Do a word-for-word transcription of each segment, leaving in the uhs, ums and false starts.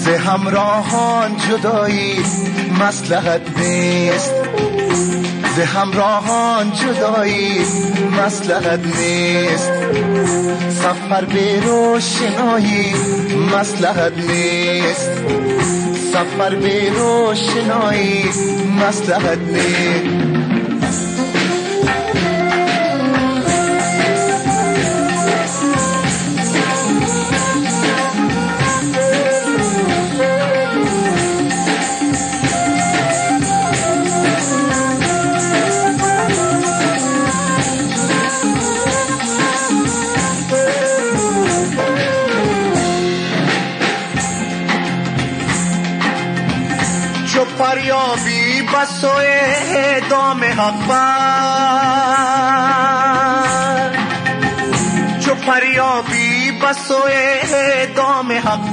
ز همراهان جدایی مصلحت نیست، ز همراهان جدایی مصلحت نیست. سفر به روشنایی مصلحت نیست، سفر به روشنایی مصلحت نیست. چو فریابی بس و اعدام حق بر، چو فریابی بس و اعدام حق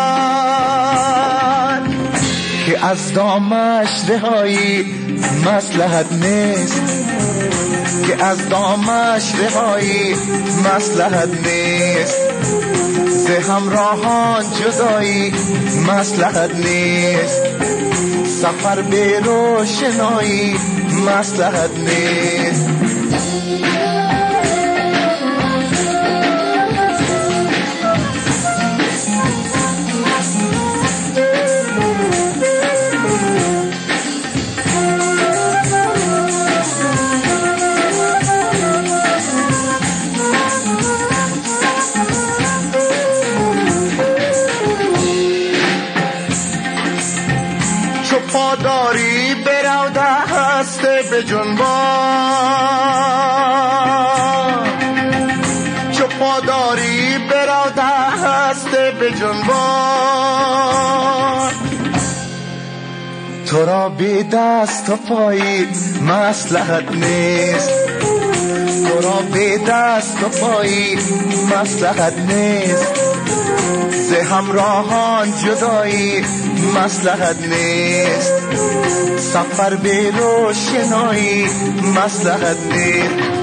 بر، که از دامش رهایی مصلحت نیست، که از دامش رهایی مصلحت نیست. ز همراهان جدایی مصلحت نیست، سفر به روشنایی مصلحت نیست. چو پاداری برو دست به جنبان، چو پاداری برو دست به جنبان، تو را بی دست و پایی مصلحت نیست، تو را بی دست و پایی مصلحت نیست. ز همراهان جدایی مصلحت نیست، سفر به روشنایی مصلحت نیست.